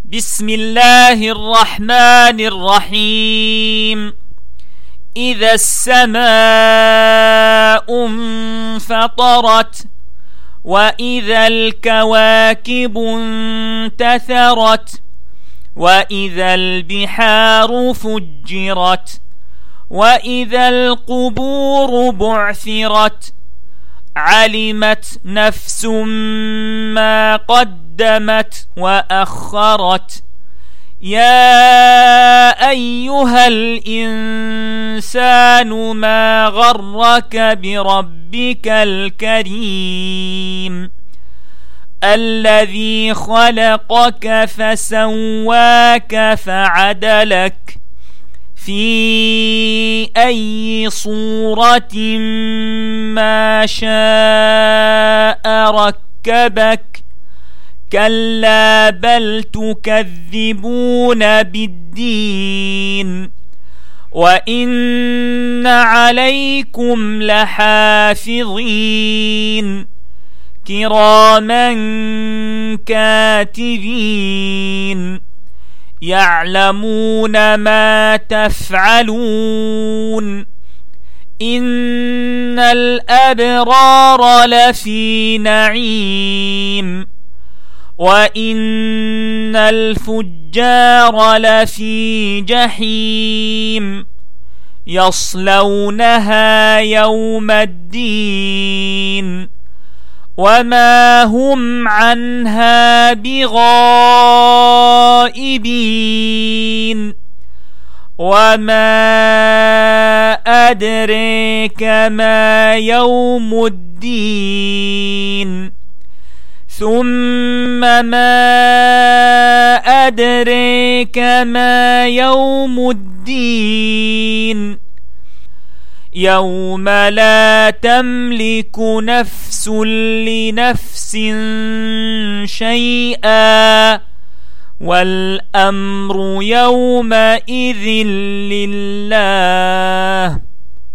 بسم الله الرحمن الرحيم. إذا السماء انفطرت وإذا الكواكب انتثرت وإذا البحار فجرت وإذا القبور بعثرت علمت نفس ما قدمت وأخرت. يا أيها الإنسان ما غرك بربك الكريم الذي خلقك فسواك فعدلك في أي صورة ما شاء ركبك. كلا بل تكذبون بالدين وإن عليكم لحافظين كراما كاتبين يعلمون ما تفعلون. إن الأبرار لفي نعيم وإن الفجار لفي جحيم يصلونها يوم الدين وما هم عنها بغائبين. وما أدريك ما يوم الدين ثم ما أدريك ما يوم الدين يوم لا تملك نفس لنفس شيئا والأمر يومئذ لله.